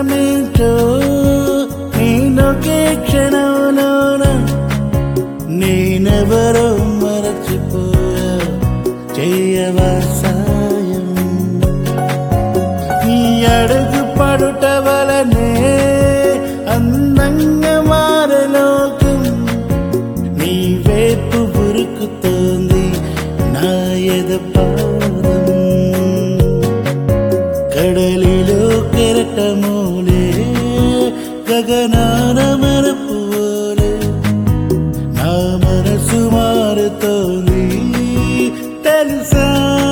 మంత్రమేంటో నేనొకే క్షణంలోన నేనెవరో మరచిపోయా చేయవా సాయం నీ అడుగు పడుట వలనే అందంగా మారే లోకం నీ వైపు ఉరుకుతోంది నా ఎదపాదం కడలిలో కెరటమూలే గగనాన మరపువోలే నా మనసు మారుతోంది తెలుసా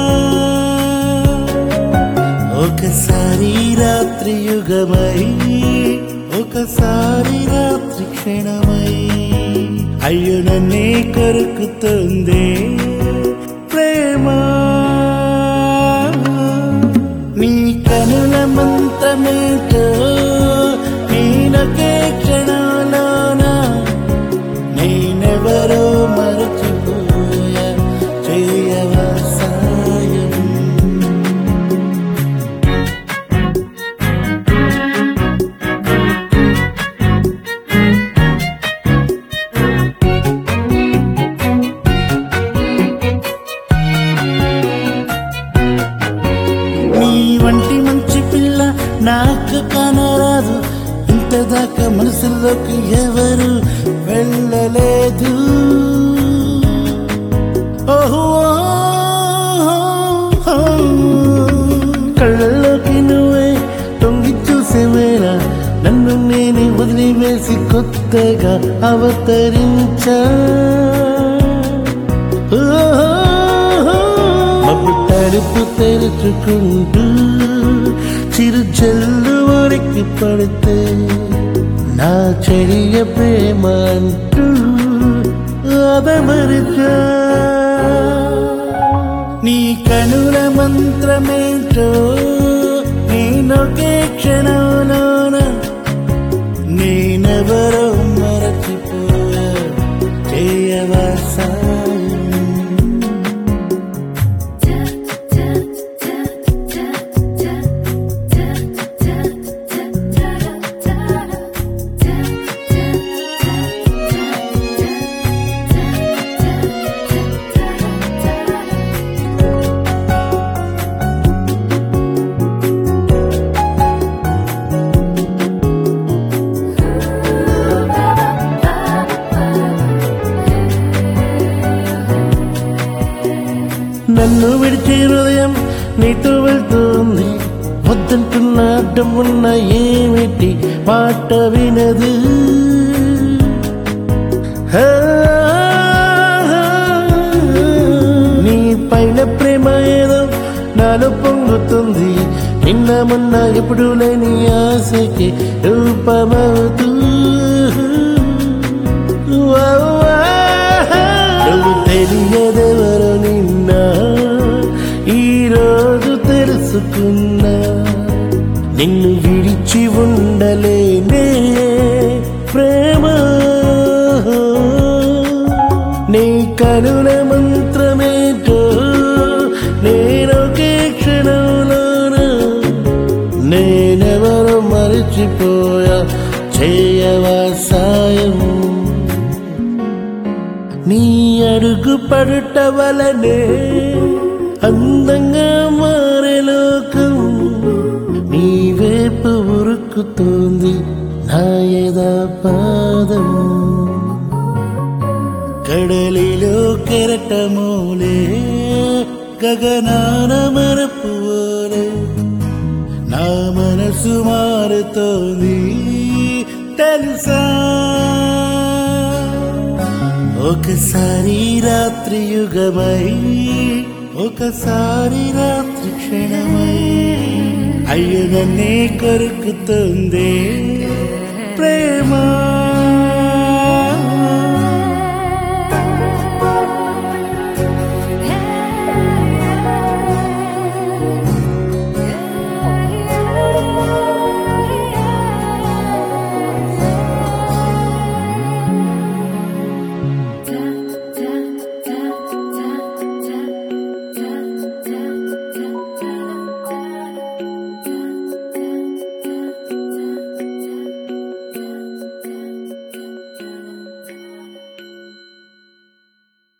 ఒకసారి రాత్రి యుగమై ఒకసారి రాత్రి క్షణమై అయ్యో నన్నే కొరుకుతుంది ప్రేమ నీ కనుల మంత్రమేంటో నేనొకే క్షణంలోన నేనెవరో మరచిపోయా చేయవా సాయం నీ వంటి మంచి పిల్ల నాకు కానరాదు ఇంతదాకా మనసులోకి ఎవరు వెళ్ళలేదు ఓహో కళ్ళలోకి నువ్వే తొంగి చూసే వేళ నన్ను నేనే వదిలివేసి కొత్తగా అవతరించా తలుపు తెరుచుకుంటూ చిరు జల్లు వరికి పడితే నా చెరియ ప్రేమ అంటూ అదమరిచా నీ కనుల మంత్రమేంటో నేనొకే క్షణంలోన నేనెవరో మరచిపోయా చేయవా సాయం నన్ను విడిచి హృదయం నీతో వెళ్తుంది వద్దంటున్న అడ్డం ఉన్న ఏమిటి మాట వినదు నీ పైన ప్రేమ ఏదో నాలో పొంగుతుంది నిన్న మొన్న ఎప్పుడు లేని ఆశకి రూపమవుతూ నువ్వు తెలియదెవరో నిన్న ఈరోజు తెలుసుకున్నా నిన్ను విడిచి ఉండలేనే ప్రేమ నీ కనుల మంత్రమేంటో నేనొకే క్షణంలోన నేనెవరో మరచిపోయా చేయవా సాయం నీ అడుగు పడుట వలనే అందంగా మారే లోకం నీ వైపు ఉరుకుతోంది నా ఎదపాదం కడలిలో కెరటమూలే గగనాన మరపువోలే నా మనసు మారుతోంది తెలుసా ఒకసారి రాత్రి యుగమై ఒకసారి రాత్రి క్షణమై అయ్యో నన్నే కొరుకుతుంది ప్రేమ.